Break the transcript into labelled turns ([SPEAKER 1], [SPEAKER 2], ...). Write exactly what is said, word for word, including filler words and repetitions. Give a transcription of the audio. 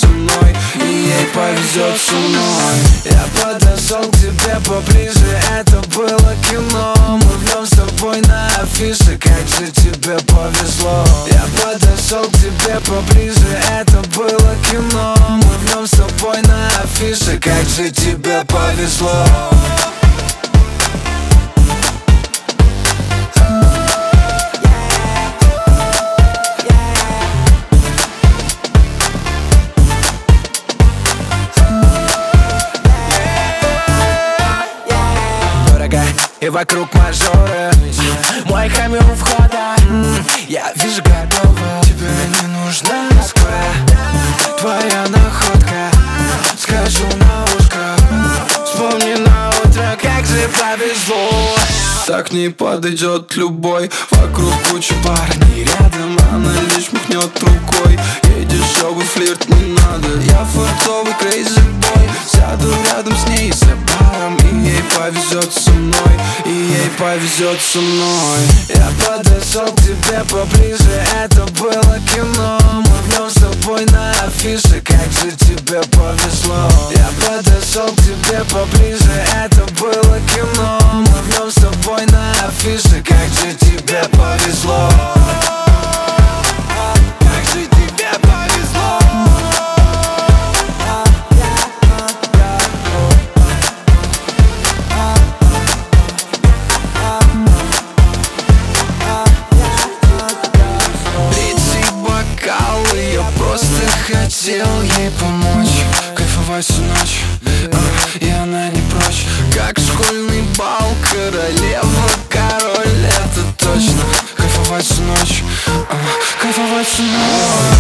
[SPEAKER 1] со мной, и ей повезет со мной. Я подошел к тебе поближе, это было кино. Мы в нем с тобой на афише, как же тебе повезло. Я подошел к тебе поближе, это было кино. Мы в нем с тобой на афише, как же тебе повезло. И вокруг мажоры, мой камер у входа. Я вижу готово, тебе не нужна скоро твоя находка. Скажу на ушко, вспомни на утро, как же повезло. Так не подойдет любой, вокруг куча парней рядом, она лишь махнет рукой. Ей дешевый флирт не надо, я фартовый крейзи бой. Сяду рядом с ней за баром, и ей повезет со мной, и ей повезет со мной. Я подошел к тебе поближе, это было кино. Мы в нем с тобой на афише, как же тебе повезло. Я подошел к тебе поближе, это было кино. Мы в нем с тобой на афише, как же тебе повезло. Как же тебе повезло. Третий бокал, и я просто хотел ей помочь кайфовать всю ночь, а, и она не прочь. Как школьный бал, королева, король, это точно. Кайфовать всю ночь, а, кайфовать всю ночь.